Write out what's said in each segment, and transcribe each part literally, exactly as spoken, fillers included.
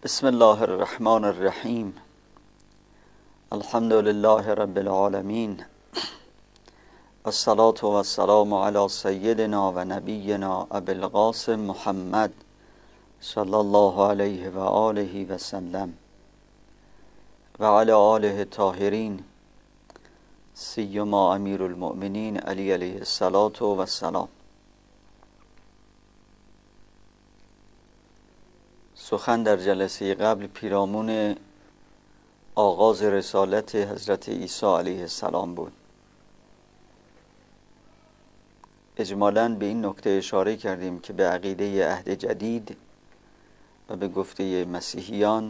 بسم الله الرحمن الرحیم. الحمد لله رب العالمین، الصلاة و السلام علی سیدنا و نبینا ابی القاسم محمد صلی الله علیه و آله و سلم و علی آله الطاهرین، سیما امیر المؤمنین علی علیه الصلاة و السلام. سخن در جلسه قبل پیرامون آغاز رسالت حضرت عیسی علیه السلام بود. اجمالاً به این نکته اشاره کردیم که به عقیده عهد جدید و به گفته مسیحیان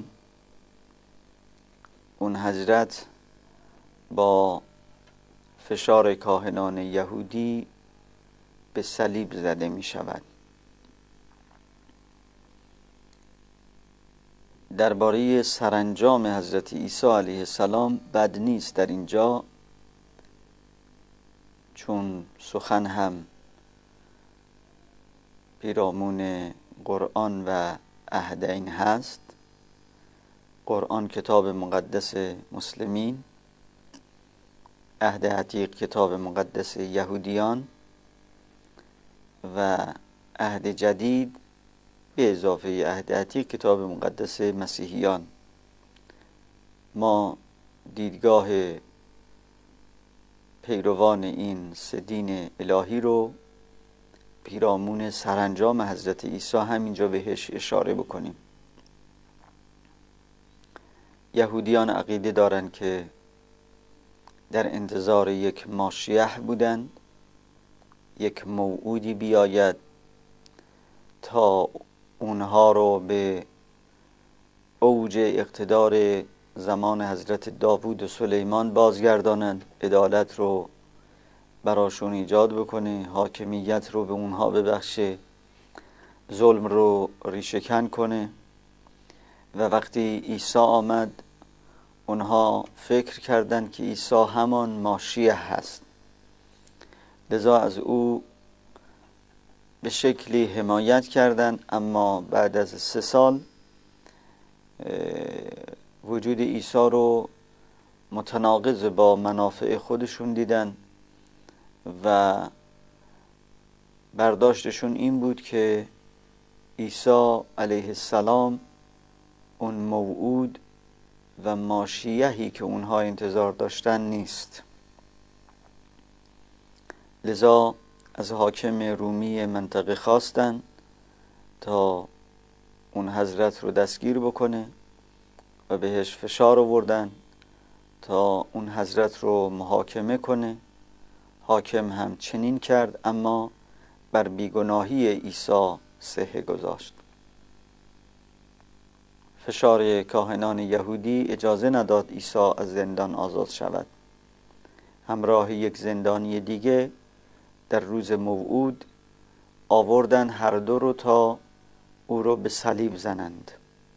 اون حضرت با فشار کاهنان یهودی به صلیب زده می شود. درباره سرانجام حضرت عیسی علیه السلام بد نیست در اینجا، چون سخن هم پیرامون قرآن و عهدین هست. قرآن کتاب مقدس مسلمین، عهد عتیق کتاب مقدس یهودیان و عهد جدید به اضافه عهد عتیق کتاب مقدس مسیحیان. ما دیدگاه پیروان این سه دین الهی رو پیرامون سرانجام حضرت عیسی همینجا بهش اشاره بکنیم. یهودیان عقیده دارند که در انتظار یک ماشیح بودند، یک موعودی بیاید تا اونها رو به اوج اقتدار زمان حضرت داوود و سلیمان بازگردانند، عدالت رو براشون ایجاد بکنه، حاکمیت رو به اونها ببخشه، ظلم رو ریشه‌کن کنه. و وقتی عیسی آمد اونها فکر کردند که عیسی همان ماشیح هست، لذا از او به شکلی حمایت کردند. اما بعد از سه سال وجود عیسی رو متناقض با منافع خودشون دیدن و برداشتشون این بود که عیسی علیه السلام اون موعود و ماشیحی که اونها انتظار داشتن نیست. لذا از حاکم رومی منطقه خواستن تا اون حضرت رو دستگیر بکنه و بهش فشار آوردن تا اون حضرت رو محاکمه کنه. حاکم هم چنین کرد، اما بر بیگناهی عیسی صحه گذاشت. فشار کاهنان یهودی اجازه نداد عیسی از زندان آزاد شود. همراه یک زندانی دیگه در روز موعود آوردن هر دو رو تا او رو به صلیب زنند.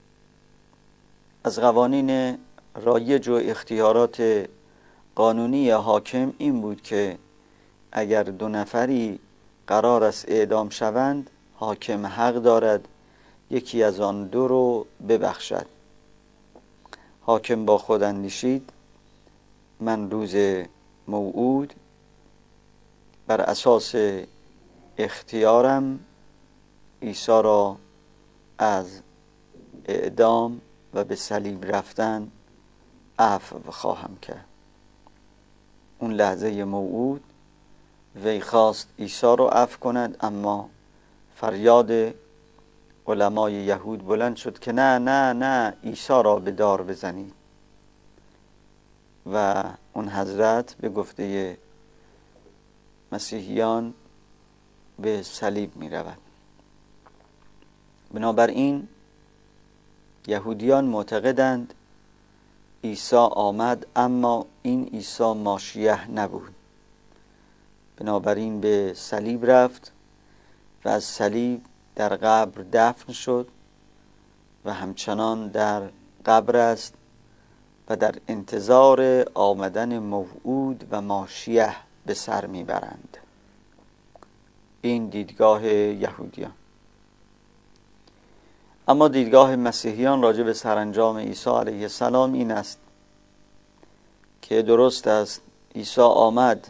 از قوانین رایج و اختیارات قانونی حاکم این بود که اگر دو نفری قرار است اعدام شوند، حاکم حق دارد یکی از آن دو رو ببخشد. حاکم با خود اندیشید من روز موعود بر اساس اختیارم عیسی را از اعدام و به صلیب رفتن عفو خواهم کرد. اون لحظه موعود وی خواست عیسی را عفو کند، اما فریاد علمای یهود بلند شد که نه نه نه عیسی را به دار بزنید و اون حضرت به گفته مسیحیان به صلیب می رود. بنابراین یهودیان معتقدند عیسی آمد، اما این عیسی ماشیح نبود. بنابراین به صلیب رفت و از صلیب در قبر دفن شد و همچنان در قبر است و در انتظار آمدن موعود و ماشیح به سر میبرند. این دیدگاه یهودیان. اما دیدگاه مسیحیان راجع به سرانجام عیسی علیه السلام این است که درست است عیسی آمد،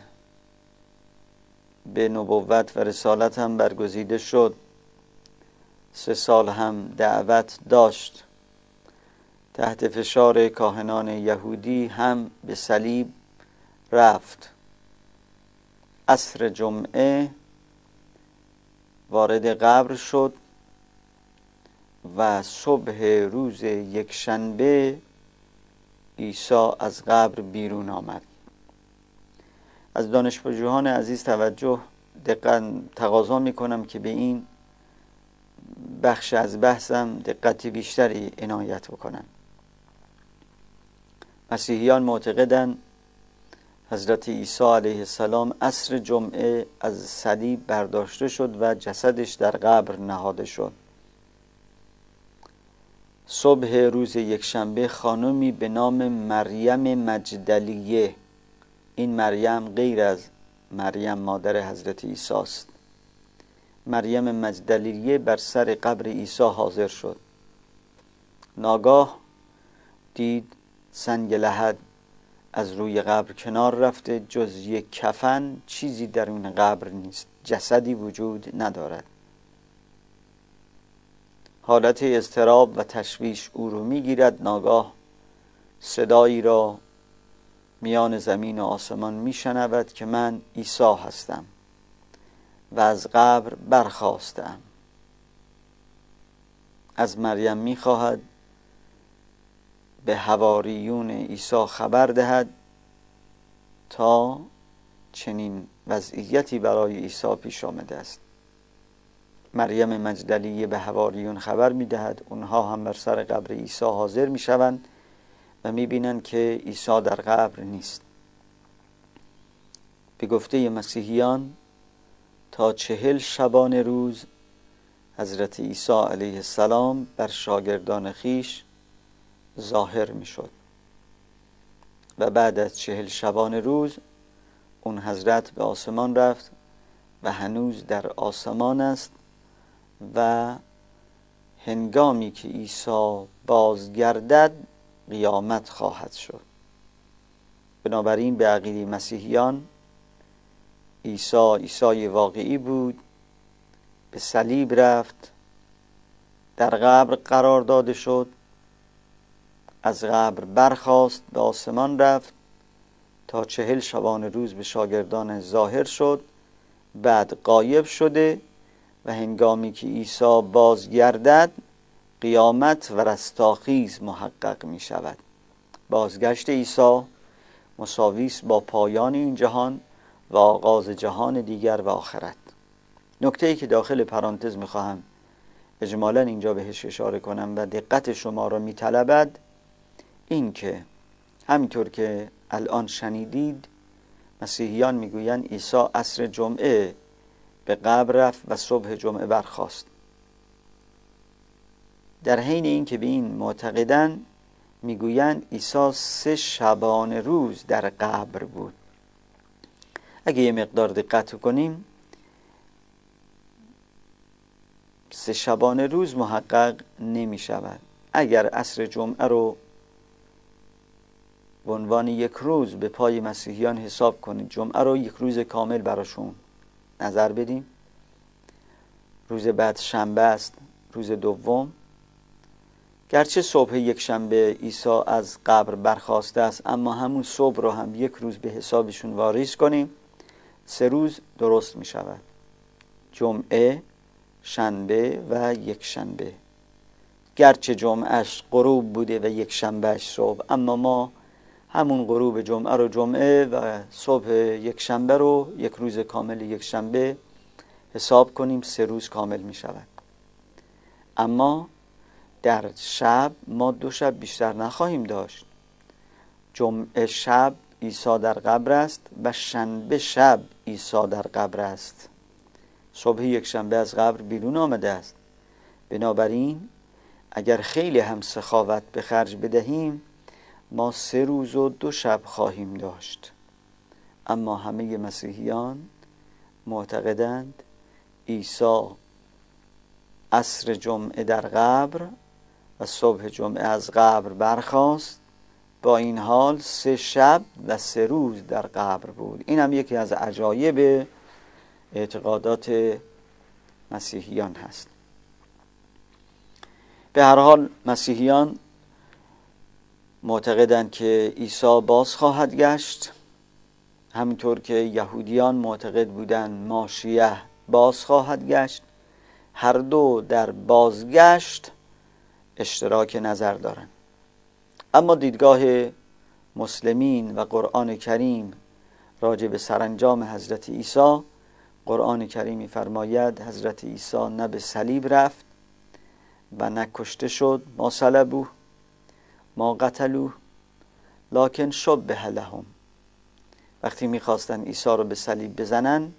به نبوت و رسالت هم برگزیده شد، سه سال هم دعوت داشت، تحت فشار کاهنان یهودی هم به صلیب رفت. عصر جمعه وارد قبر شد و صبح روز یکشنبه عیسی از قبر بیرون آمد. از دانشجویان عزیز توجه دقت تقاضا میکنم که به این بخش از بحثم دقت بیشتری عنایت بکنن. مسیحیان معتقدند حضرت عیسی علیه السلام عصر جمعه از صلیب برداشته شد و جسدش در قبر نهاده شد. صبح روز یکشنبه خانمی به نام مریم مجدلیه، این مریم غیر از مریم مادر حضرت عیسی است، مریم مجدلیه بر سر قبر عیسی حاضر شد. ناگاه دید سنگ لحد از روی قبر کنار رفته، جز یک کفن چیزی در اون قبر نیست، جسدی وجود ندارد. حالت اضطراب و تشویش او رو میگیرد. ناگاه صدایی را میان زمین و آسمان میشنود که من عیسی هستم و از قبر برخاستم. از مریم میخواهد به حواریون عیسی خبر دهد تا چنین وضعیتی برای عیسی پیش آمده است. مریم مجدلیه به حواریون خبر میدهد، اونها هم بر سر قبر عیسی حاضر میشوند و میبینند که عیسی در قبر نیست. به گفته مسیحیان تا چهل شبانه روز حضرت عیسی علیه السلام بر شاگردان خیش ظاهر میشد و بعد از چهل شبانه روز اون حضرت به آسمان رفت و هنوز در آسمان است و هنگامی که عیسی بازگردد قیامت خواهد شد. بنابراین به عقیده مسیحیان عیسی عیسی واقعی بود، به صلیب رفت، در قبر قرار داده شد، از قبر برخاست، به آسمان رفت تا چهل شبانه روز به شاگردان ظاهر شد، بعد غایب شده و هنگامی که عیسی بازگردد قیامت و رستاخیز محقق می شود. بازگشت عیسی مساوی است با پایان این جهان و آغاز جهان دیگر و آخرت. نکته‌ای که داخل پرانتز می‌خواهم اجمالاً اینجا بهش اشاره کنم و دقت شما را می‌طلبد این که همینطور که الان شنیدید مسیحیان میگویند عیسی عصر جمعه به قبر رفت و صبح جمعه برخاست. در حین این که به این معتقدند میگویند عیسی سه شبانه روز در قبر بود. اگه یه مقدار دقت کنیم سه شبانه روز محقق نمی شود. اگر عصر جمعه رو به عنوان یک روز به پای مسیحیان حساب کنید، جمعه رو یک روز کامل براشون نظر بدیم، روز بعد شنبه است، روز دوم، گرچه صبح یک شنبه عیسی از قبر برخاسته است اما همون صبح رو هم یک روز به حسابشون واریز کنیم، سه روز درست می شود، جمعه، شنبه و یک شنبه. گرچه جمعهش غروب بوده و یک شنبهش صبح، اما ما همون غروب جمعه رو جمعه و صبح یک شنبه رو یک روز کامل یک شنبه حساب کنیم، سه روز کامل می شود. اما در شب ما دو شب بیشتر نخواهیم داشت. جمعه شب عیسی در قبر است و شنبه شب عیسی در قبر است. صبح یک شنبه از قبر بیرون آمده است. بنابراین اگر خیلی هم سخاوت به خرج بدهیم ما سه روز و دو شب خواهیم داشت. اما همه مسیحیان معتقدند عیسی عصر جمعه در قبر و صبح جمعه از قبر برخاست، با این حال سه شب و سه روز در قبر بود. این هم یکی از عجایب اعتقادات مسیحیان هست. به هر حال مسیحیان معتقدند که عیسی باز خواهد گشت، همینطور که یهودیان معتقد بودند ماشیه باز خواهد گشت. هر دو در بازگشت اشتراک نظر دارند. اما دیدگاه مسلمین و قرآن کریم راجع به سرانجام حضرت عیسی، قرآن کریم می‌فرماید حضرت عیسی نه به صلیب رفت و نه کشته شد، ما صلبوه ما قتلوه لکن شبه لهم. وقتی می‌خواستن عیسی رو به صلیب بزنن،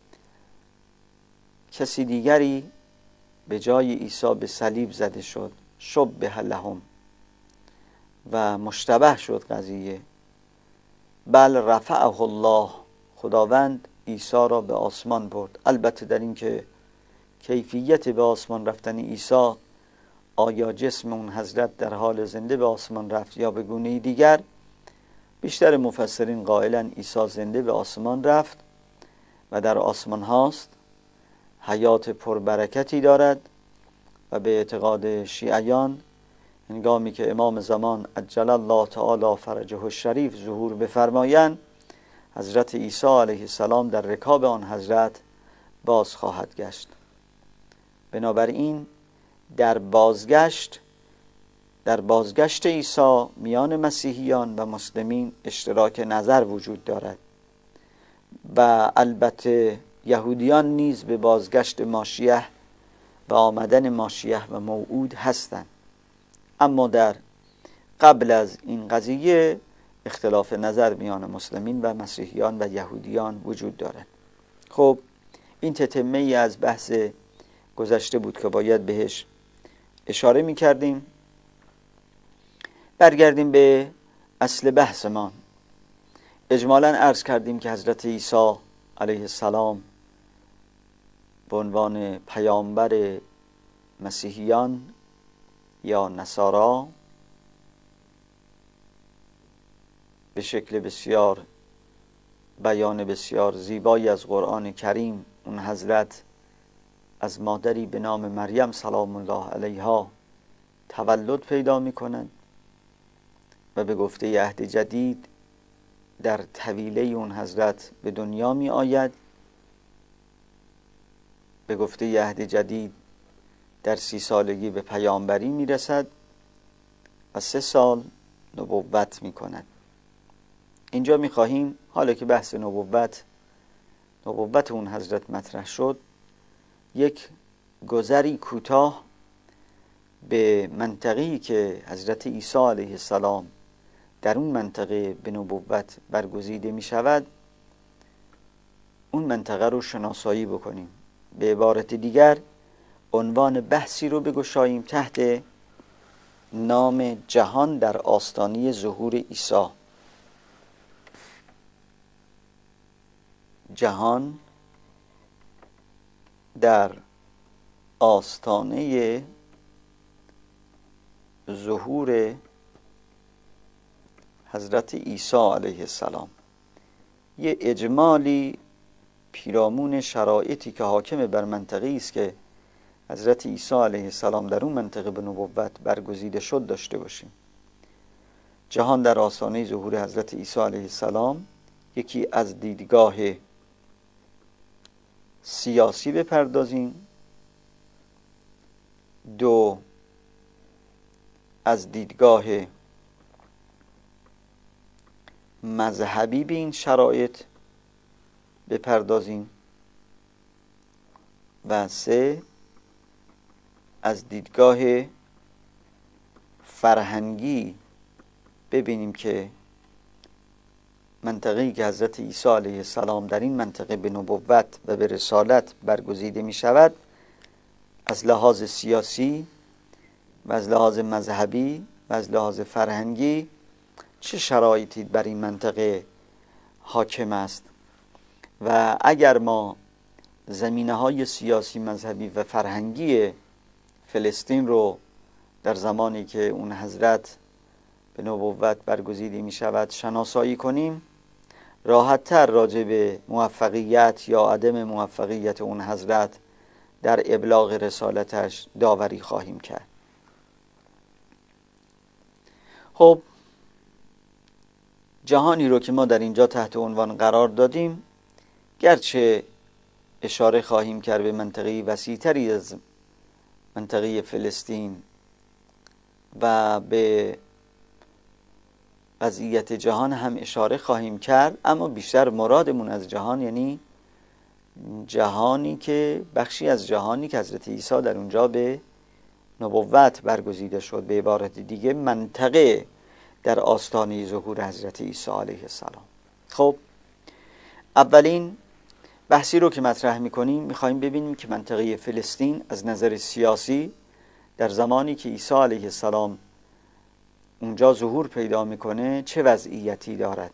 کسی دیگری به جای عیسی به صلیب زده شد، شبه لهم، و مشتبه شد قضیه. بل رفعه الله، خداوند عیسی را به آسمان برد. البته در این که کیفیت به آسمان رفتن عیسی، آیا جسم اون حضرت در حال زنده به آسمان رفت یا به گونه دیگر، بیشتر مفسرین قائلن عیسی زنده به آسمان رفت و در آسمان هاست، حیات پربرکتی دارد. و به اعتقاد شیعیان هنگامی که امام زمان عجل الله تعالی فرجه الشریف ظهور بفرمایند، حضرت عیسی علیه السلام در رکاب آن حضرت باز خواهد گشت. بنابراین در بازگشت در بازگشت عیسی میان مسیحیان و مسلمین اشتراک نظر وجود دارد و البته یهودیان نیز به بازگشت ماشیه و آمدن ماشیه و موعود هستند. اما در قبل از این قضیه اختلاف نظر میان مسلمین و مسیحیان و یهودیان وجود دارد. خب این تتمه ای از بحث گذشته بود که باید بهش اشاره می کردیم. برگردیم به اصل بحثمان. اجمالاً عرض کردیم که حضرت عیسی علیه السلام به عنوان پیامبر مسیحیان یا نصارا به شکل بسیار بیان بسیار زیبایی از قرآن کریم، اون حضرت از مادری به نام مریم سلام الله علیها تولد پیدا می کنند و به گفته عهد جدید در طویله اون حضرت به دنیا می آید. به گفته عهد جدید در سی سالگی به پیامبری می رسد و سه سال نبوت می کند. اینجا می خواهیم حالا که بحث نبوت نبوت اون حضرت مطرح شد، یک گذری کوتاه به منطقه‌ای که حضرت عیسی علیه السلام در اون منطقه به نبوت برگزیده می شود، اون منطقه رو شناسایی بکنیم. به عبارت دیگر عنوان بحثی رو بگشاییم تحت نام جهان در آستانه ظهور عیسی. جهان در آستانه ظهور حضرت عیسی علیه السلام. یه اجمالی پیرامون شرایطی که حاکم بر منطقه‌ای است که حضرت عیسی علیه السلام در اون منطقه به نبوت برگزیده شد داشته باشیم. جهان در آستانه ظهور حضرت عیسی علیه السلام، یکی از دیدگاه سیاسی بپردازیم، دو از دیدگاه مذهبی به این شرایط بپردازیم و سه از دیدگاه فرهنگی ببینیم که منطقه‌ای که حضرت عیسی علیه السلام در این منطقه به نبوت و به رسالت برگزیده می شود، از لحاظ سیاسی و از لحاظ مذهبی و از لحاظ فرهنگی چه شرایطی بر این منطقه حاکم است. و اگر ما زمینه‌های سیاسی، مذهبی و فرهنگی فلسطین رو در زمانی که اون حضرت به نبوت برگزیده می شود شناسایی کنیم، راحت تر راجع به موفقیت یا عدم موفقیت اون حضرت در ابلاغ رسالتش داوری خواهیم کرد. خب جهانی رو که ما در اینجا تحت عنوان قرار دادیم، گرچه اشاره خواهیم کرد به منطقه وسیع‌تری از منطقه فلسطین و به وضعیت جهان هم اشاره خواهیم کرد، اما بیشتر مرادمون از جهان یعنی جهانی که بخشی از جهانی که حضرت عیسی در اونجا به نبوت برگزیده شد، به عبارت دیگه منطقه در آستانه ظهور حضرت عیسی علیه السلام. خب اولین بحثی رو که مطرح میکنیم میخوایم ببینیم که منطقه فلسطین از نظر سیاسی در زمانی که عیسی علیه السلام اونجا ظهور پیدا میکنه چه وضعیتی دارد.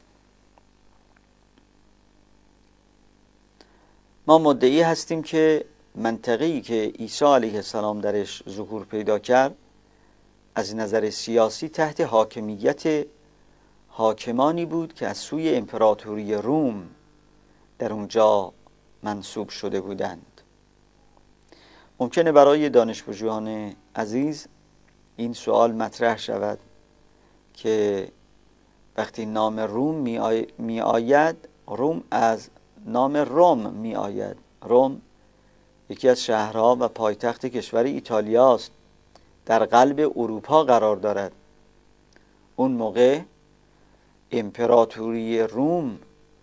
ما مدعی هستیم که منطقه‌ای که عیسی علیه السلام درش ظهور پیدا کرد از نظر سیاسی تحت حاکمیت حاکمانی بود که از سوی امپراتوری روم در اونجا منصوب شده بودند. ممکنه برای دانش‌پژوهان عزیز این سوال مطرح شود که وقتی نام روم می آید، روم از نام روم می آید. روم یکی از شهرها و پایتخت کشور ایتالیا است، در قلب اروپا قرار دارد. اون موقع امپراتوری روم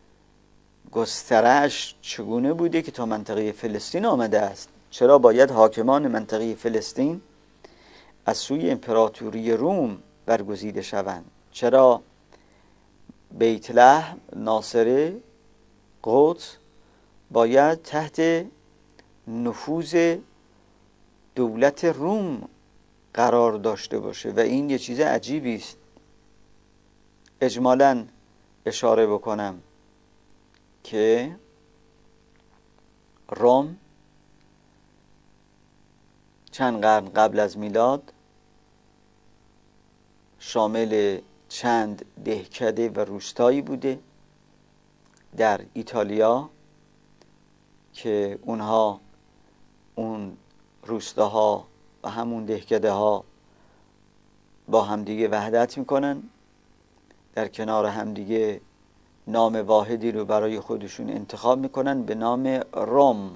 گسترش چگونه بوده که تا منطقه فلسطین آمده است؟ چرا باید حاکمان منطقه فلسطین از سوی امپراتوری روم برگزیده شوند؟ چرا بیت لحم، ناصره، قدس باید تحت نفوذ دولت روم قرار داشته باشه؟ و این یه چیز عجیبی است. اجمالاً اشاره بکنم که روم چند قرن قبل از میلاد شامل چند دهکده و روستایی بوده در ایتالیا که اونها اون روستاها و همون دهکده ها با همدیگه وحدت میکنن، در کنار همدیگه نام واحدی رو برای خودشون انتخاب میکنن به نام روم.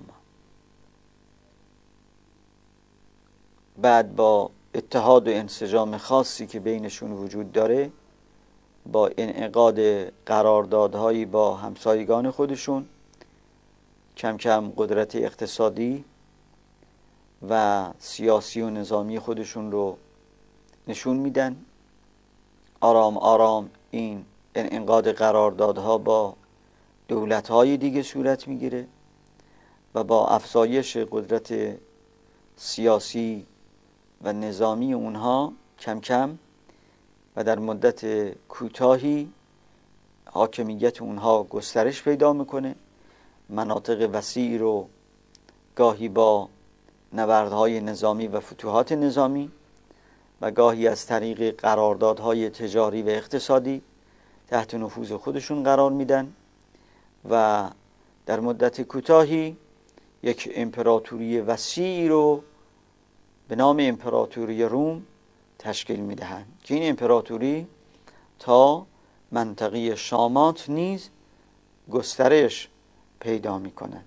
بعد با اتحاد و انسجام خاصی که بینشون وجود داره، با انعقاد قراردادهایی با همسایگان خودشون، کم کم قدرت اقتصادی و سیاسی و نظامی خودشون رو نشون میدن. آرام آرام این انعقاد قراردادها با دولت‌های دیگه صورت میگیره و با افزایش قدرت سیاسی و نظامی اونها کم کم و در مدت کوتاهی حاکمیت اونها گسترش پیدا میکنه. مناطق وسیعی رو گاهی با نبردهای نظامی و فتوحات نظامی و گاهی از طریق قراردادهای تجاری و اقتصادی تحت نفوذ خودشون قرار میدن و در مدت کوتاهی یک امپراتوری وسیعی رو به نام امپراتوری روم تشکیل میدهند که این امپراتوری تا منطقه شامات نیز گسترش پیدا میکنه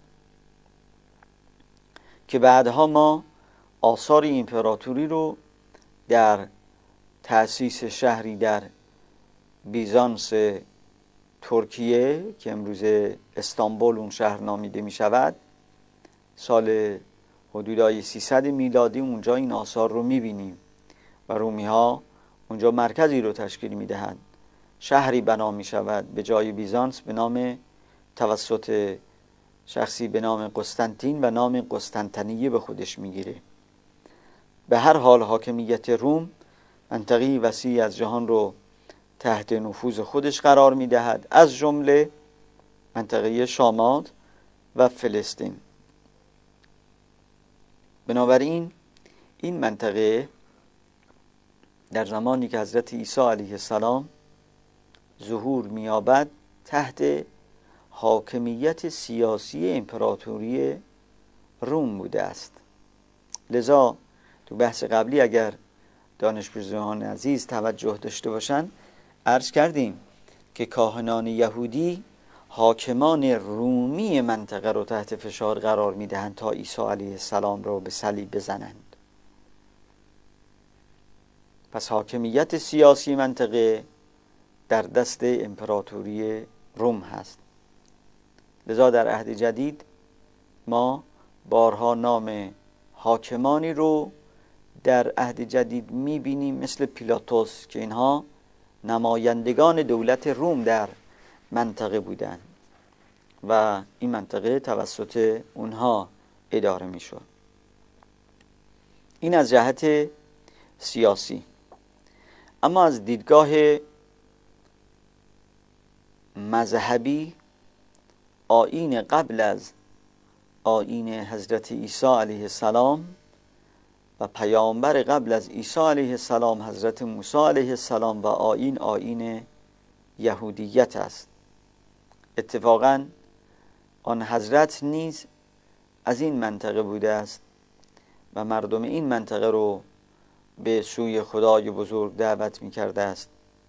که بعدها ما آثار امپراتوری رو در تأسیس شهری در بیزانس ترکیه که امروز استانبول اون شهر نامیده می شود، سال حدودای سیصد میلادی اونجا این آثار رو می بینیم و رومی ها اونجا مرکزی رو تشکیل می دهند. شهری بنا می شود به جای بیزانس به نام توسط شخصی به نام قسطنطین و نام قسطنطنیه به خودش می گیره. به هر حال حاکمیت روم منطقی وسیع از جهان رو تحت نفوذ خودش قرار می دهد، از جمله منطقه شامات و فلسطین. بنابراین این منطقه در زمانی که حضرت عیسی علیه السلام ظهور می‌یابد تحت حاکمیت سیاسی امپراتوری روم بوده است. لذا تو بحث قبلی اگر دانش‌پژوهان عزیز توجه داشته باشند عرض کردیم که کاهنان یهودی حاکمان رومی منطقه رو تحت فشار قرار میدهند تا عیسی علیه السلام رو به صلیب بزنند. پس حاکمیت سیاسی منطقه در دست امپراتوری روم هست. لذا در عهد جدید ما بارها نام حاکمانی رو در عهد جدید میبینیم مثل پیلاتوس که اینها نمایندگان دولت روم در منطقه بودند و این منطقه توسط اونها اداره میشد. این از جهت سیاسی. اما از دیدگاه مذهبی آیین قبل از آیین حضرت عیسی علیه السلام و پیامبر قبل از عیسی علیه السلام حضرت موسی علیه السلام و آیین آیین یهودیت است. اتفاقاً آن حضرت نیز از این منطقه بوده است و مردم این منطقه رو به سوی خدای بزرگ دعوت می کرده است.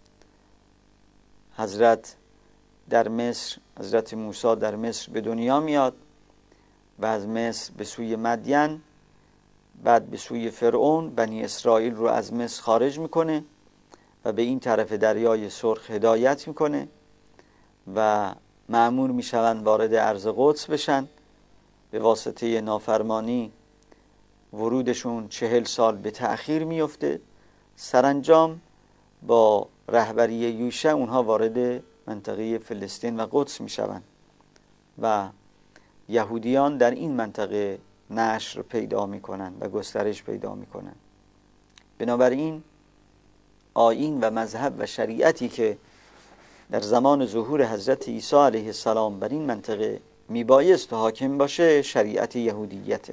حضرت در مصر حضرت موسی در مصر به دنیا میاد و از مصر به سوی مدین، بعد به سوی فرعون بنی اسرائیل رو از مصر خارج میکنه و به این طرف دریای سرخ هدایت میکنه و مأمور میشوند وارد ارض قدس بشن. به واسطه نافرمانی ورودشون چهل سال به تأخیر میفته. سرانجام با رهبری یوشع اونها وارد منطقه فلسطین و قدس میشوند و یهودیان در این منطقه نشر پیدا میکنند و گسترش پیدا میکنند. بنابراین آیین و مذهب و شریعتی که در زمان ظهور حضرت عیسی علیه السلام بر این منطقه میبایست حاکم باشه شریعت یهودیته.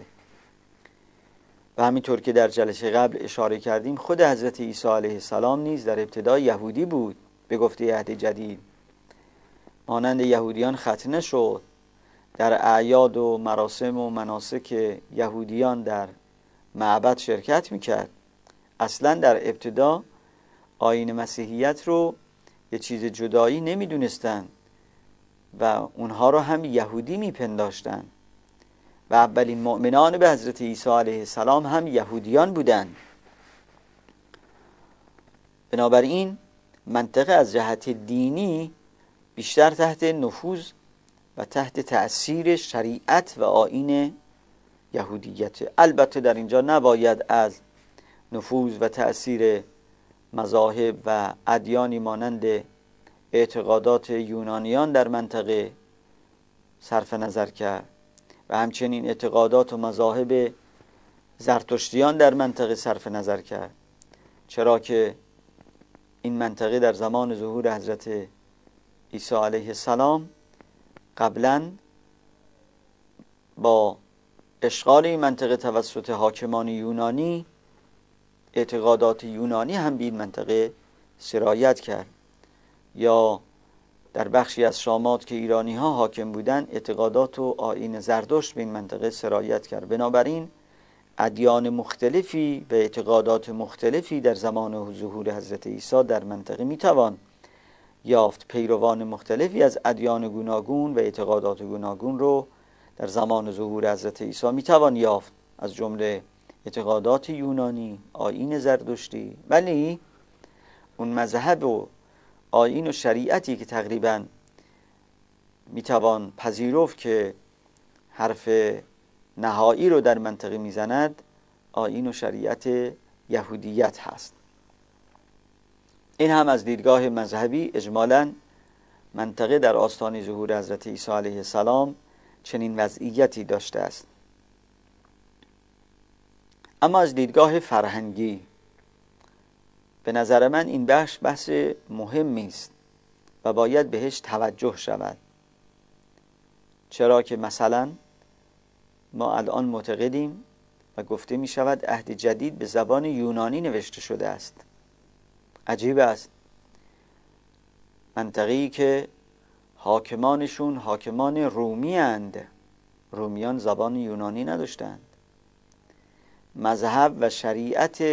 و همینطور که در جلسه قبل اشاره کردیم خود حضرت عیسی علیه السلام نیز در ابتدا یهودی بود. به گفته عهد جدید مانند یهودیان ختنه شد، در اعیاد و مراسم و مناسک یهودیان در معبد شرکت میکرد. اصلا در ابتدا آیین مسیحیت رو یه چیز جدایی نمیدونستن و اونها رو هم یهودی میپنداشتن و اولین مؤمنان به حضرت عیسی علیه السلام هم یهودیان بودند. بنابراین منطقه از جهت دینی بیشتر تحت نفوذ و تحت تأثیر شریعت و آیین یهودیت. البته در اینجا نباید از نفوذ و تأثیر مذاهب و ادیانی مانند اعتقادات یونانیان در منطقه صرف نظر کرد و همچنین اعتقادات و مذاهب زرتشتیان در منطقه صرف نظر کرد، چرا که این منطقه در زمان ظهور حضرت عیسی علیه السلام قبلا با اشغال این منطقه توسط حاکمان یونانی اعتقادات یونانی هم به این منطقه سرایت کرد. یا در بخشی از شامات که ایرانی ها حاکم بودند اعتقادات و آیین زردشت به این منطقه سرایت کرد. بنابراین ادیان مختلفی و اعتقادات مختلفی در زمان ظهور حضرت عیسی در منطقه میتوان یافت. پیروان مختلفی از ادیان گوناگون و اعتقادات گوناگون رو در زمان ظهور حضرت عیسی میتوان یافت، از جمله اعتقادات یونانی، آیین زردشتی. ولی اون مذهب و آیین و شریعتی که تقریبا میتوان پذیرفت که حرف نهایی رو در منطقه میزند آیین و شریعت یهودیت هست. این هم از دیدگاه مذهبی اجمالاً منطقه در آستانه ظهور حضرت عیسی علیه السلام چنین وضعیتی داشته است. اما از دیدگاه فرهنگی به نظر من این بخش بحث مهمی است و باید بهش توجه شود، چرا که مثلا ما الان معتقدیم و گفته می شود عهد جدید به زبان یونانی نوشته شده است. عجیب است. منطقه‌ای که حاکمانشون حاکمان رومی اند. رومیان زبان یونانی نداشتند. مذهب و شریعت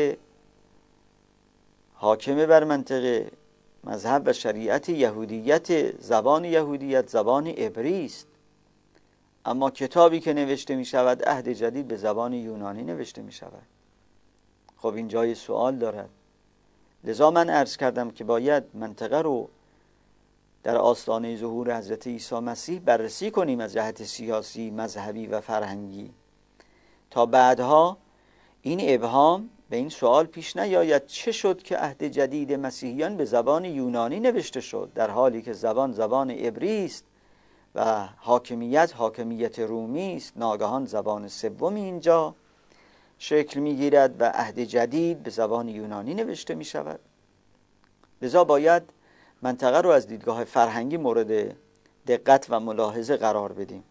حاکم بر منطقه، مذهب و شریعت یهودیت، زبان یهودیت زبان عبری است، اما کتابی که نوشته می شود عهد جدید به زبان یونانی نوشته می شود. خب این جای سوال دارد. لذا من عرض کردم که باید منطقه رو در آستانه ظهور حضرت عیسی مسیح بررسی کنیم از جهت سیاسی، مذهبی و فرهنگی، تا بعدها این ابهام به این سوال پیش نیاید چه شد که عهد جدید مسیحیان به زبان یونانی نوشته شد، در حالی که زبان زبان عبری است و حاکمیت حاکمیت رومی است. ناگهان زبان سومی اینجا شکل میگیرد و عهد جدید به زبان یونانی نوشته می شود. لذا باید منطقه رو از دیدگاه فرهنگی مورد دقت و ملاحظه قرار بدیم.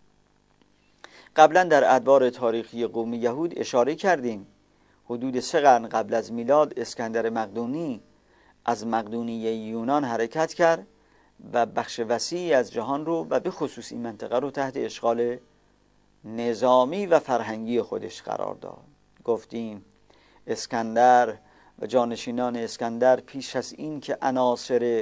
قبلا در ادوار تاریخی قوم یهود اشاره کردیم. حدود سه قرن قبل از میلاد اسکندر مقدونی از مقدونیه یونان حرکت کرد و بخش وسیعی از جهان رو و به خصوص این منطقه رو تحت اشغال نظامی و فرهنگی خودش قرار داد. گفتیم اسکندر و جانشینان اسکندر پیش از این که عناصر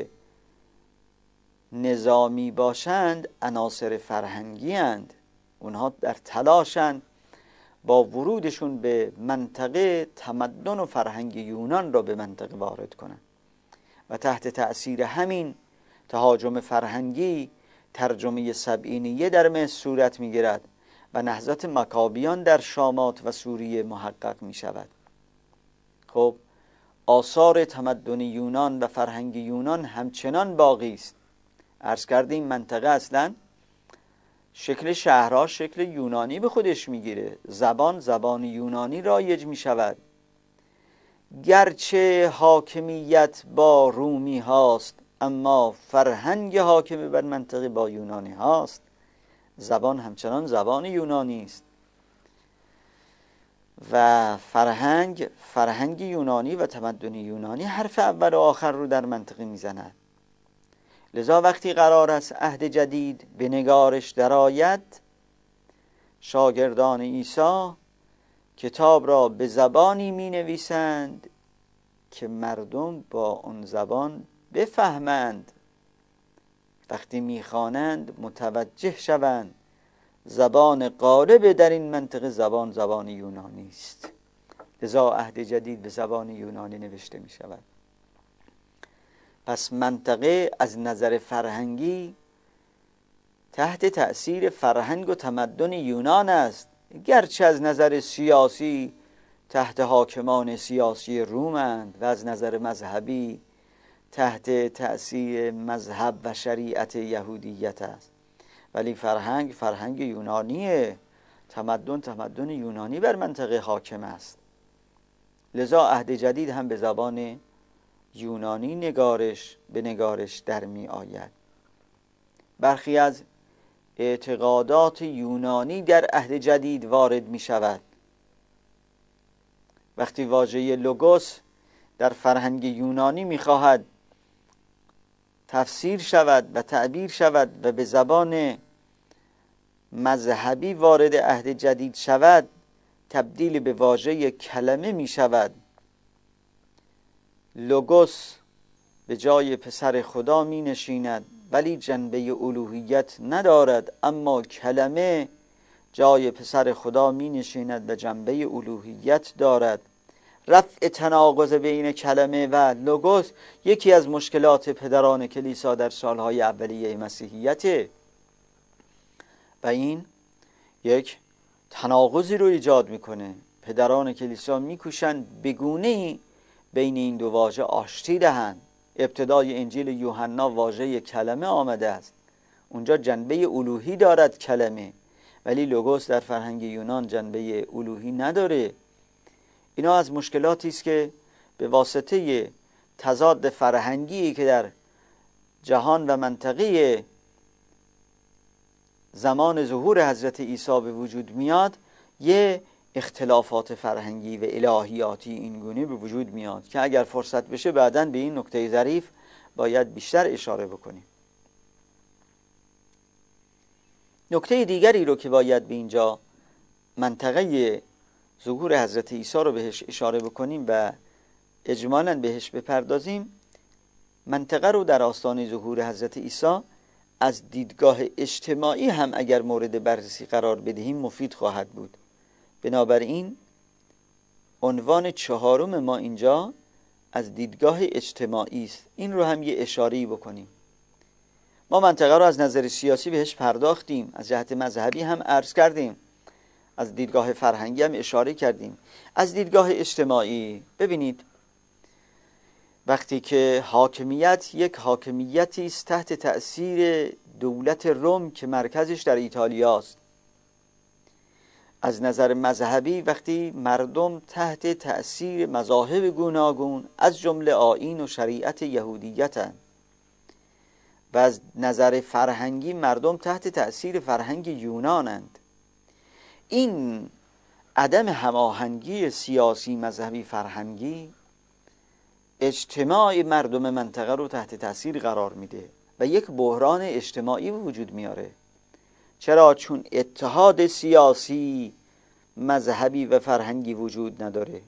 نظامی باشند عناصر فرهنگی اند. اونها در تلاشند با ورودشون به منطقه تمدن و فرهنگ یونان را به منطقه وارد کنند و تحت تأثیر همین تهاجم فرهنگی ترجمه سبعینیه در مصر صورت می‌گیرد و نهضت مکابیان در شامات و سوریه محقق می شود. خب آثار تمدن یونان و فرهنگ یونان همچنان باقی است. عرض کردیم منطقه اصلا شکل شهرها شکل یونانی به خودش میگیره، زبان زبان یونانی رایج می شود. گرچه حاکمیت با رومی هاست اما فرهنگ حاکم بر منطقه با یونانی هاست. زبان همچنان زبان یونانی است و فرهنگ فرهنگ یونانی و تمدن یونانی حرف اول و آخر رو در منطقه میزند. لذا وقتی قرار است عهد جدید به نگارش درآید، شاگردان عیسی کتاب را به زبانی می نویسند که مردم با اون زبان بفهمند، وقتی می خوانند متوجه شوند. زبان غالب در این منطقه زبان زبان یونانی است. لذا عهد جدید به زبان یونانی نوشته می شود. پس منطقه از نظر فرهنگی تحت تأثیر فرهنگ و تمدن یونان است، گرچه از نظر سیاسی تحت حاکمان سیاسی رومند و از نظر مذهبی تحت تأثیر مذهب و شریعت یهودیت است، ولی فرهنگ فرهنگ یونانیه، تمدن تمدن یونانی بر منطقه حاکم است. لذا عهد جدید هم به زبان یونانی نگارش به نگارش در می آید. برخی از اعتقادات یونانی در عهد جدید وارد می شود. وقتی واژه لوگوس در فرهنگ یونانی می خواهد تفسیر شود و تعبیر شود و به زبان مذهبی وارد عهد جدید شود، تبدیل به واژه کلمه می شود. لوگوس به جای پسر خدا می نشیند ولی جنبه الوهیت ندارد، اما کلمه جای پسر خدا می نشیند و جنبه الوهیت دارد. رفع تناقض بین کلمه و لوگوس یکی از مشکلات پدران کلیسا در سالهای اولیه مسیحیت و این یک تناقضی رو ایجاد میکنه. پدران کلیسا میکوشند بگونه‌ای بین این دو واژه آشتی دهند. ابتدای انجیل یوحنا واژه کلمه آمده است، اونجا جنبه الوهی دارد کلمه، ولی لوگوس در فرهنگ یونان جنبه الوهی نداره. اینا از مشکلاتی است که به واسطه تضاد فرهنگی که در جهان و منطقه زمان ظهور حضرت عیسی به وجود میاد، یه اختلافات فرهنگی و الهیاتی اینگونه به وجود میاد که اگر فرصت بشه بعداً به این نکته ظریف باید بیشتر اشاره بکنیم. نکته دیگری رو که باید به اینجا منطقه ظهور حضرت عیسی رو بهش اشاره بکنیم و اجمالاً بهش بپردازیم، منطقه رو در آستانه ظهور حضرت عیسی از دیدگاه اجتماعی هم اگر مورد بررسی قرار بدهیم مفید خواهد بود. بنابراین عنوان چهارم ما اینجا از دیدگاه اجتماعی است. این رو هم یه اشاره‌ای بکنیم. ما منطقه رو از نظر سیاسی بهش پرداختیم، از جهت مذهبی هم عرض کردیم، از دیدگاه فرهنگی هم اشاره کردیم. از دیدگاه اجتماعی ببینید، وقتی که حاکمیت یک حاکمیتی است تحت تأثیر دولت روم که مرکزش در ایتالیا است، از نظر مذهبی وقتی مردم تحت تأثیر مذاهب گوناگون از جمله آیین و شریعت یهودیتند، و از نظر فرهنگی مردم تحت تأثیر فرهنگ یونانند، این عدم هماهنگی سیاسی مذهبی فرهنگی اجتماع مردم منطقه رو تحت تأثیر قرار میده و یک بحران اجتماعی وجود میاره. چرا؟ چون اتحاد سیاسی مذهبی و فرهنگی وجود نداره.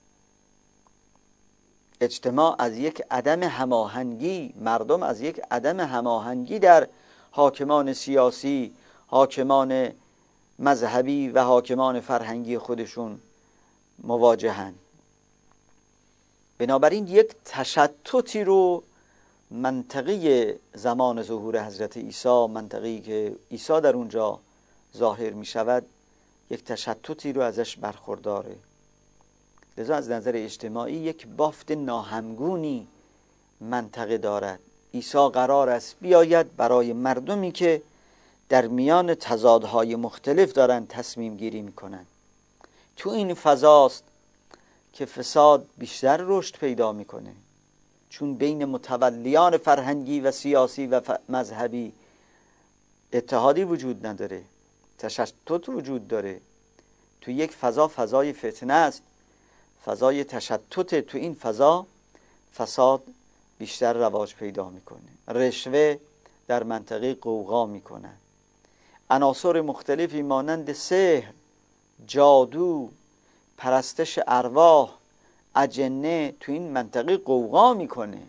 اجتماع از یک عدم هماهنگی، مردم از یک عدم هماهنگی در حاکمان سیاسی، حاکمان مذهبی و حاکمان فرهنگی خودشون مواجهن. بنابراین یک تشتتی رو منطقه زمان ظهور حضرت عیسی، منطقه‌ای که عیسی در اونجا ظاهر می شود، یک تشتتی رو ازش برخورداره. لذا از نظر اجتماعی یک بافت ناهمگونی منطقه دارد. عیسی قرار است بیاید برای مردمی که در میان تضادهای مختلف دارن تصمیم گیری میکنن. تو این فضاست که فساد بیشتر رشد پیدا میکنه، چون بین متولیان فرهنگی و سیاسی و مذهبی اتحادی وجود نداره، تشتت وجود داره. تو یک فضا فضای فتنه است، فضای تشتت. تو این فضا فساد بیشتر رواج پیدا میکنه، رشوه در منطقه قوقا میکنه، عناصر مختلفی مانند سحر، جادو، پرستش ارواح، اجنه تو این منطقه قوقا میکنه.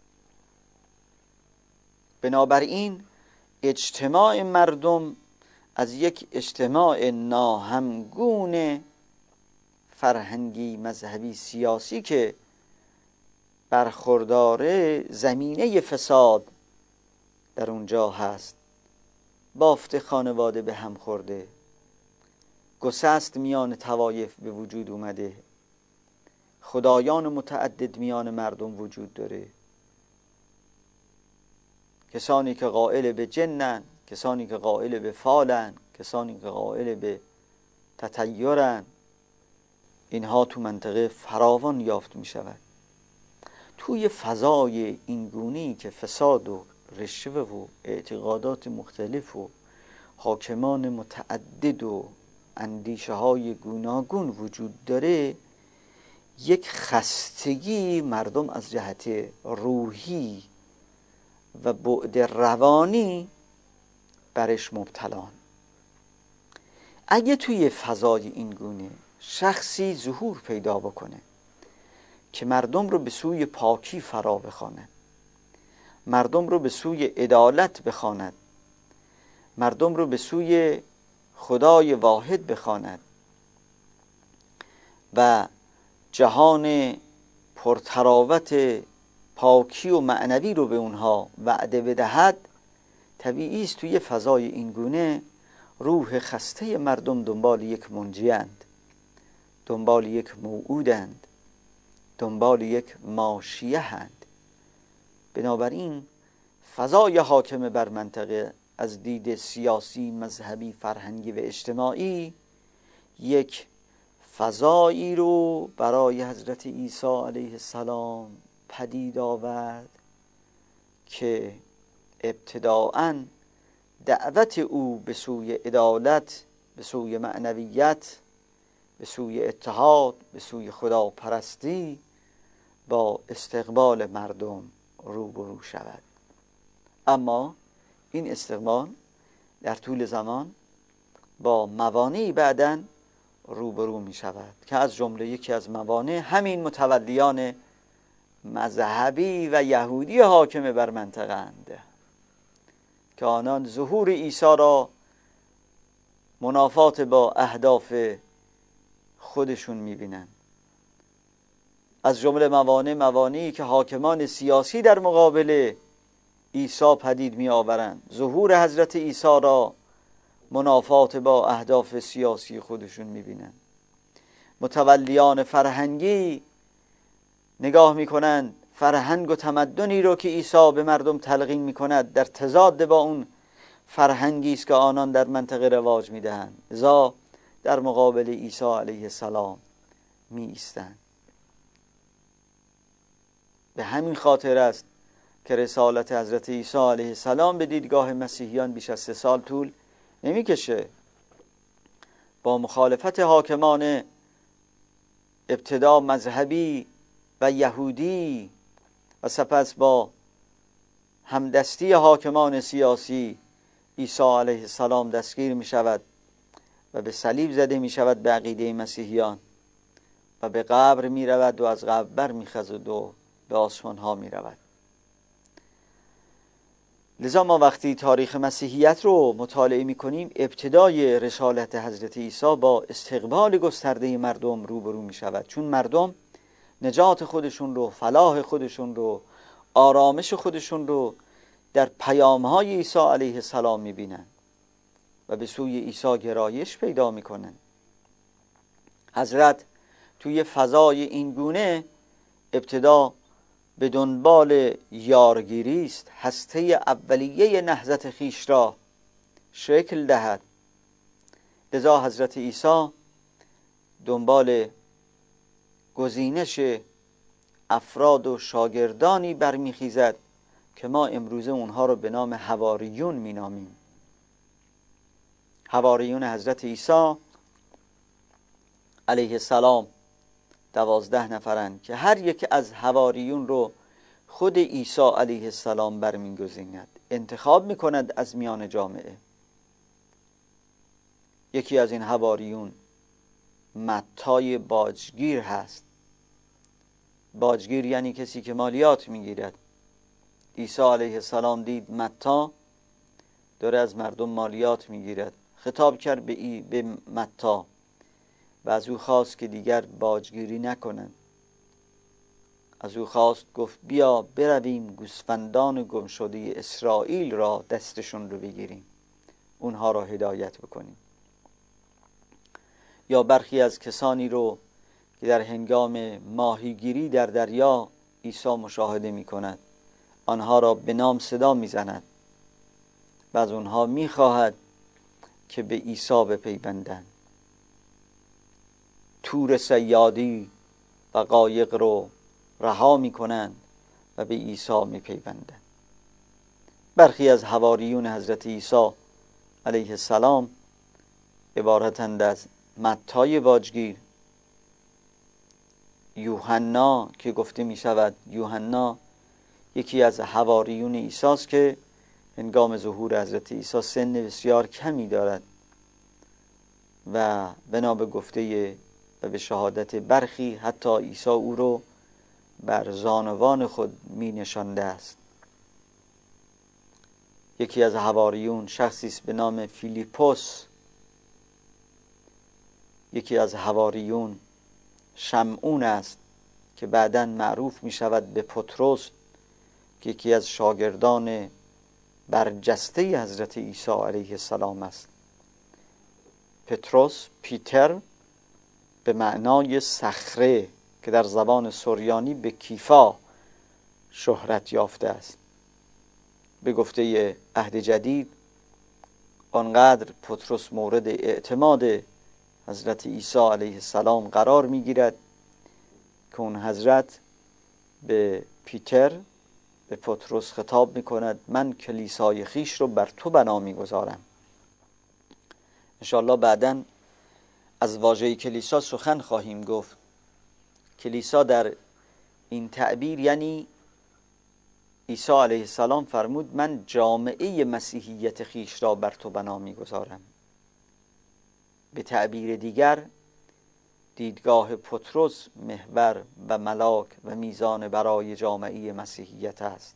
بنابراین اجتماع مردم از یک اجتماع ناهمگون فرهنگی، مذهبی، سیاسی که برخورداره زمینه فساد در اونجا هست. بافت خانواده به هم خورده، گسست میان طوایف به وجود اومده، خدایان متعدد میان مردم وجود داره، کسانی که قائل به جنن، کسانی که قائل به فالن، کسانی که قائل به تطیرن. اینها تو منطقه فراوان یافت می شود. توی فضای اینگونی که فساد و رشوه و اعتقادات مختلف و حاکمان متعدد و اندیشه های گوناگون وجود داره، یک خستگی مردم از جهت روحی و بعد روانی برش مبتلان. اگه توی فضای اینگونه شخصی ظهور پیدا بکنه که مردم رو به سوی پاکی فرا بخواند، مردم رو به سوی عدالت بخواند، مردم رو به سوی خدای واحد بخواند و جهان پرتراوت پاکی و معنوی رو به اونها وعده بدهد، طبیعی است توی فضای اینگونه روح خسته مردم دنبال یک منجی‌اند، دنبال یک موعودند، دنبال یک ماشیه‌اند. بنابراین فضای حاکم بر منطقه از دید سیاسی، مذهبی، فرهنگی و اجتماعی یک فضایی رو برای حضرت عیسی علیه السلام پدید آورد که ابتداءً دعوت او به سوی عدالت، به سوی معنویت، به سوی اتحاد، به سوی خدا پرستی با استقبال مردم روبرو شود. اما این استقبال در طول زمان با موانعی بعداً روبرو می شود که از جمله یکی از موانع همین متولیان مذهبی و یهودی حاکم بر منطقه اند که آنان ظهور عیسی را منافات با اهداف خودشون می بینند. از جمله موانع موانعی که حاکمان سیاسی در مقابل عیسی پدید می آورند، ظهور حضرت عیسی را منافات با اهداف سیاسی خودشون می بینند. متولیان فرهنگی نگاه می کنند فرهنگ و تمدنی رو که عیسی به مردم تلقین می کند در تضاد با اون فرهنگی است که آنان در منطقه رواج می دهند، لذا در مقابل عیسی علیه السلام می ایستند. به همین خاطر است که رسالت حضرت عیسی علیه السلام به دیدگاه مسیحیان بیش از سه سال طول نمی کشه. با مخالفت حاکمان ابتدا مذهبی و یهودی و سپس با همدستی حاکمان سیاسی، عیسی علیه السلام دستگیر می شود و به صلیب زده می شود به عقیده مسیحیان و به قبر می رود و از قبر بر می خزد و به آسمان ها می رود. لذا ما وقتی تاریخ مسیحیت رو مطالعه می کنیم، ابتدای رسالت حضرت عیسی با استقبال گسترده مردم روبرو می شود، چون مردم نجات خودشون رو، فلاح خودشون رو، آرامش خودشون رو در پیام‌های عیسی علیه السلام می بینن و به سوی عیسی گرایش پیدا می کنن. حضرت توی فضای این گونه ابتدا به دنبال یارگیری است، هسته اولیه نهضت خیش را شکل دهد. لذا حضرت عیسی دنبال گزینش افراد و شاگردانی برمیخیزد که ما امروزه اونها رو به نام حواریون مینامیم. حواریون حضرت عیسی علیه السلام دوازده نفرند که هر یک از حواریون رو خود عیسی علیه السلام برمیگزیند، انتخاب میکند از میان جامعه. یکی از این حواریون متی باجگیر هست. باجگیر یعنی کسی که مالیات میگیرد. عیسی علیه السلام دید متی داره از مردم مالیات میگیرد، خطاب کرد به, ای به متی و از او خواست که دیگر باجگیری نکنند. از او خواست، گفت بیا برویم گوسفندان گم شده اسرائیل را دستشون رو بگیریم، اونها را هدایت بکنیم. یا برخی از کسانی رو که در هنگام ماهیگیری در دریا عیسی مشاهده می کند، آنها را به نام صدا می زند و از اونها می خواهد که به عیسی بپیوندند. تور صیادی و قایق رو رها می کنند و به عیسی می پیوندند. برخی از حواریون حضرت عیسی علیه السلام عبارتند از متی باجگیر، یوحنا که گفته می شود یوحنا یکی از حواریون عیسی است که هنگام ظهور حضرت عیسی سن بسیار کمی دارد و بنا به گفته و به شهادت برخی حتی عیسی او رو بر زانوان خود می نشانده است. یکی از حواریون شخصی است به نام فیلیپوس. یکی از حواریون شمعون است که بعداً معروف می شود به پطرس، که یکی از شاگردان برجسته حضرت عیسی علیه السلام است. پطرس، پیتر به معنای صخره که در زبان سریانی به کیفا شهرت یافته است. به گفته عهد جدید آنقدر پطرس مورد اعتماد حضرت عیسی علیه السلام قرار می گیرد که اون حضرت به پیتر، به پطرس خطاب می کند من کلیسای خیش رو بر تو بنا می گذارم. انشاءالله بعداً از واژه کلیسا سخن خواهیم گفت. کلیسا در این تعبیر یعنی عیسی علیه السلام فرمود من جامعه مسیحیت خیش را بر تو بنا می‌گذارم. به تعبیر دیگر دیدگاه پطرس محور و ملاک و میزان برای جامعه مسیحیت است.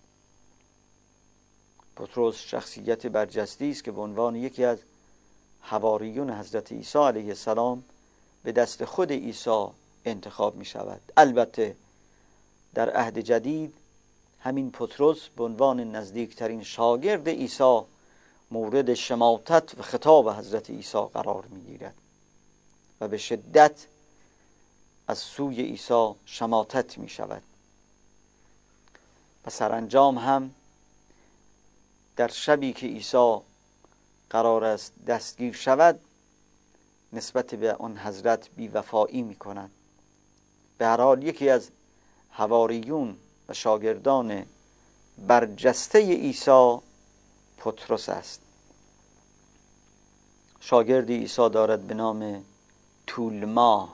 پطرس شخصیت برجسته است که به عنوان یکی از حواریون حضرت عیسی علیه السلام به دست خود عیسی انتخاب می شود. البته در عهد جدید همین پطرس به عنوان نزدیکترین شاگرد عیسی مورد شماتت و خطاب حضرت عیسی قرار می گیرد و به شدت از سوی عیسی شماتت می شود و سرانجام هم در شبی که عیسی قرار است دستگیر شود نسبت به آن حضرت بی‌وفایی می کند. به هر حال یکی از حواریون و شاگردان برجسته عیسی پطرس است. شاگردی عیسی دارد به نام تولما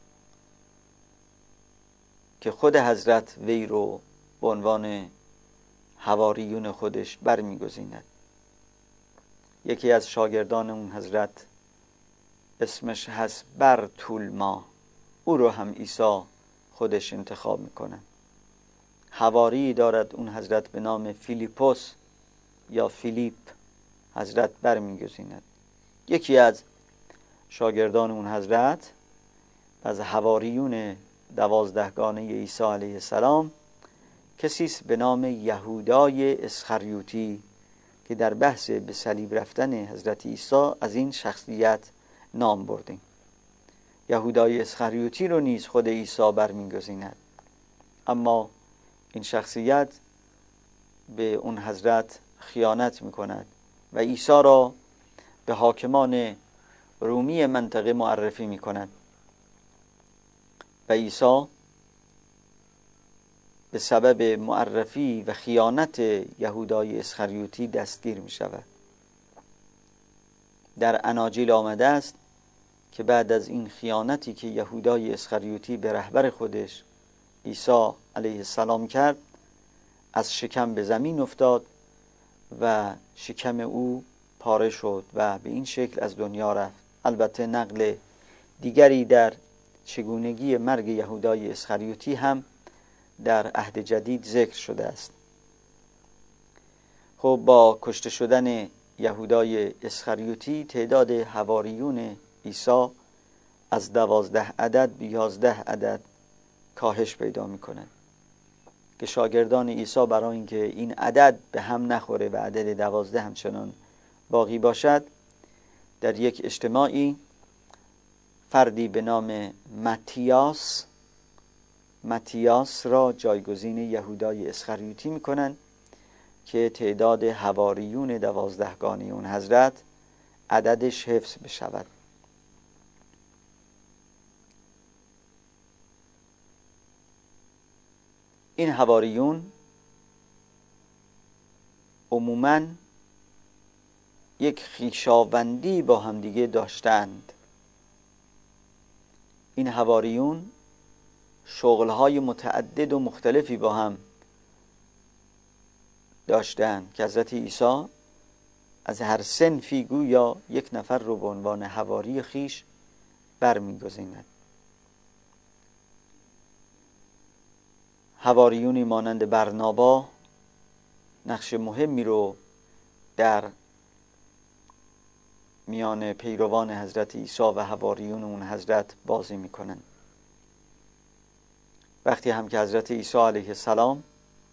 که خود حضرت وی رو به عنوان حواریون خودش برمیگزیند. یکی از شاگردان اون حضرت اسمش هست برتولما، او رو هم عیسی خودش انتخاب میکنه. حواری دارد اون حضرت به نام فیلیپوس یا فیلیپ، حضرت برمیگزیند. یکی از شاگردان اون حضرت از حواریون دوازدهگانه عیسی علیه السلام کسی است به نام یهودای اسخریوطی که در بحث به صلیب رفتن حضرت عیسی از این شخصیت نام بردیم. یهودای اسخریوطی رو نیز خود عیسی برمیگزیند، اما این شخصیت به اون حضرت خیانت میکند و عیسی را به حاکمان رومی منطقه معرفی میکند و عیسی به سبب معرفی و خیانت یهودای اسخریوطی دستگیر می شود. در اناجیل آمده است که بعد از این خیانتی که یهودای اسخریوطی به رهبر خودش عیسی علیه السلام کرد، از شکم به زمین افتاد و شکم او پاره شد و به این شکل از دنیا رفت. البته نقل دیگری در چگونگی مرگ یهودای اسخریوطی هم در عهد جدید ذکر شده است. خب با کشته شدن یهودای اسخریوطی تعداد حواریون عیسی از دوازده عدد به یازده عدد کاهش پیدا می‌کند که شاگردان عیسی برای اینکه این عدد به هم نخوره و عدد دوازده همچنان باقی باشد، در یک اجتماعی فردی به نام متیاس متیاس را جایگزین یهودای اسخریوطی میکنن که تعداد حواریون دوازدهگانه اون حضرت عددش حفظ بشود. این حواریون عموماً یک خویشاوندی با همدیگه داشتند. این حواریون شغلهای متعدد و مختلفی با هم داشتند که حضرت عیسی از هر صنفی گویا یک نفر رو به عنوان حواری خیش برمیگزیند. حواریونی مانند برنابا نقش مهمی رو در میان پیروان حضرت عیسی و حواریون اون حضرت بازی میکنن. وقتی هم که حضرت عیسی علیه السلام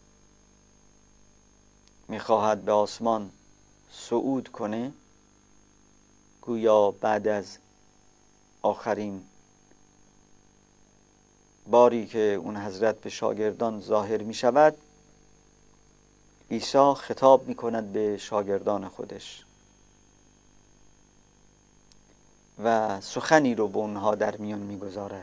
میخواهد به آسمان صعود کنه، گویا بعد از آخرین باری که اون حضرت به شاگردان ظاهر می شود، عیسی خطاب می کند به شاگردان خودش و سخنی رو به اونها در میان می گذارد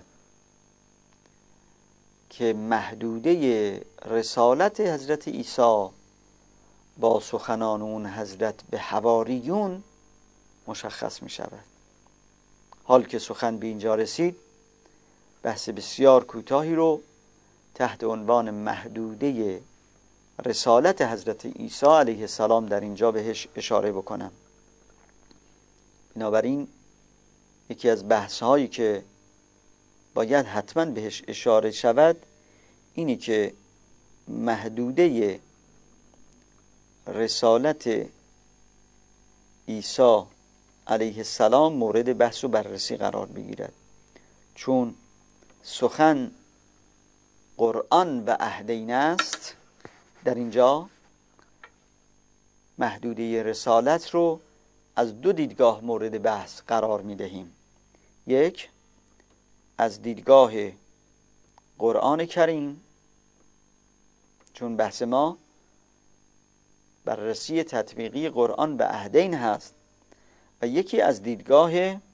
که محدوده رسالت حضرت عیسی با سخنان اون حضرت به حواریون مشخص می شود. حال که سخن به اینجا رسید، بحث بسیار کوتاهی رو تحت عنوان محدوده رسالت حضرت عیسی علیه السلام در اینجا بهش اشاره بکنم. بنابراین یکی از بحث هایی که باید حتما بهش اشاره شود اینی که محدوده رسالت عیسی علیه السلام مورد بحث و بررسی قرار بگیرد، چون سخن قرآن و عهدین است. در اینجا محدوده رسالت رو از دو دیدگاه مورد بحث قرار می دهیم. یک، از دیدگاه قرآن کریم، چون بحث ما بررسی تطبیقی قرآن و عهدین هست، و یکی از دیدگاه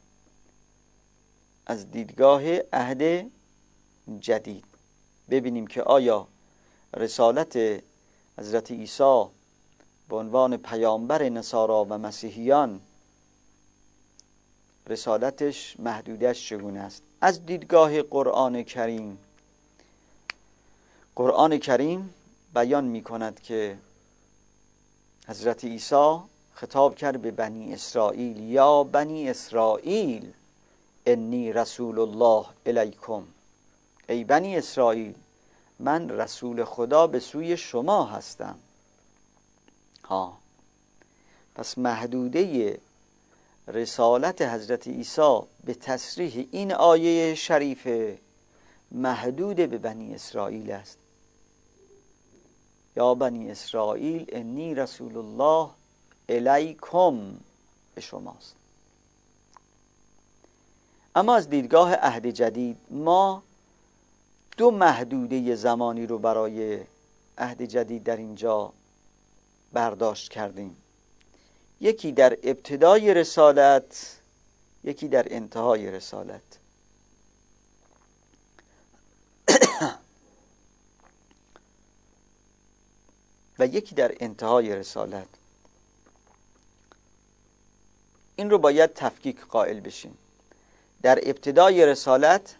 از دیدگاه عهد جدید. ببینیم که آیا رسالت حضرت عیسی به عنوان پیامبر نصارا و مسیحیان رسالتش محدودش چگونه است. از دیدگاه قرآن کریم، قرآن کریم بیان می کند که حضرت عیسی خطاب کرد به بنی اسرائیل: یا بنی اسرائیل انی رسول الله الیکم، ای بنی اسرائیل من رسول خدا به سوی شما هستم. ها پس محدوده رسالت حضرت عیسی به تصریح این آیه شریفه محدود به بنی اسرائیل است. یا بنی اسرائیل انی رسول الله الیکم، به شماست. اما از دیدگاه عهد جدید ما دو محدوده زمانی رو برای عهد جدید در اینجا برداشت کردیم، یکی در ابتدای رسالت، یکی در انتهای رسالت. و یکی در انتهای رسالت. این رو باید تفکیک قائل بشیم. در ابتدای رسالت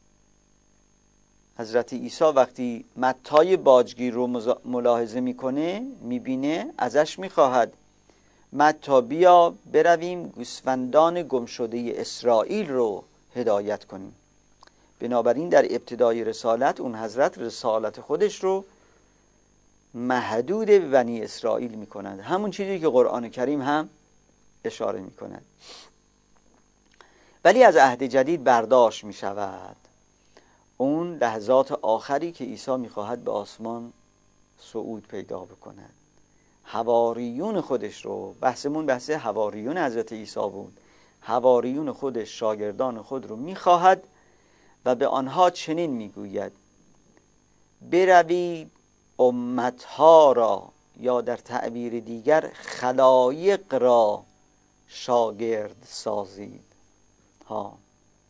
حضرت عیسی وقتی متی باجگیر رو ملاحظه میکنه، میبینه، ازش میخواهد متی بیا برویم گوسفندان گمشده اسرائیل رو هدایت کنیم. بنابراین در ابتدای رسالت اون حضرت رسالت خودش رو محدود به بنی اسرائیل میکنند، همون چیزی که قرآن کریم هم اشاره میکند. ولی از عهد جدید برداشت میشود اون لحظات آخری که عیسی میخواهد به آسمان صعود پیدا بکند. حواریون خودش رو، بحثمون بحث حواریون حضرت عیسی بود، حواریون خودش، شاگردان خود رو میخواهد و به آنها چنین میگوید: بروید امتها را، یا در تعبیر دیگر خلایق را شاگرد سازید. ها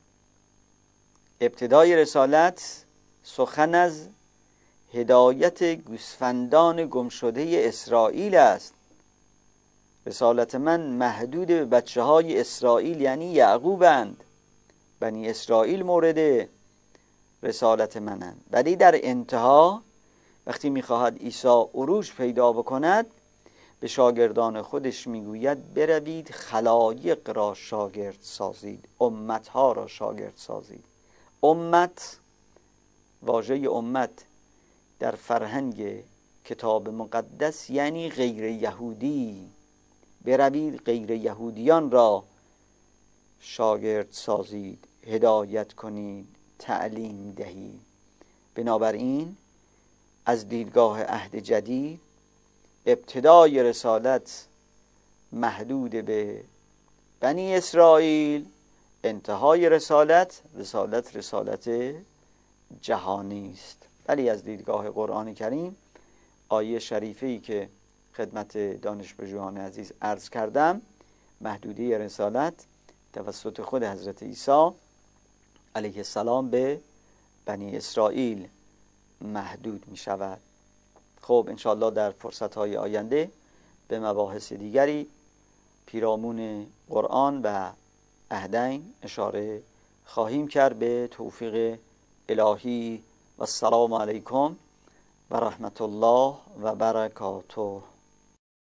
ابتدای رسالت سخن از هدایت گوسفندان گمشده اسرائیل است. رسالت من محدود به بچه های اسرائیل یعنی یعقوبند. بنی اسرائیل مورد رسالت منند. ولی در انتها وقتی میخواهد عیسی عروج پیدا بکند به شاگردان خودش میگوید بروید خلایق را شاگرد سازید، امتها را شاگرد سازید. امت، واژه امت در فرهنگ کتاب مقدس یعنی غیر یهودی. بروید غیر یهودیان را شاگرد سازید، هدایت کنید، تعلیم دهید. بنابراین از دیدگاه عهد جدید ابتدای رسالت محدود به بنی اسرائیل، انتهای رسالت رسالت رسالت جهانی است. ولی از دیدگاه قرآن کریم آیه شریفه‌ای که خدمت دانشپژوهان عزیز عرض کردم، محدوده رسالت توسط خود حضرت عیسی علیه السلام به بنی اسرائیل محدود می شود. خب انشاءالله در فرصت‌های آینده به مباحث دیگری پیرامون قرآن و عهدین اشاره خواهیم کرد به توفیق الهی. و السلام علیکم و رحمت الله و برکاته.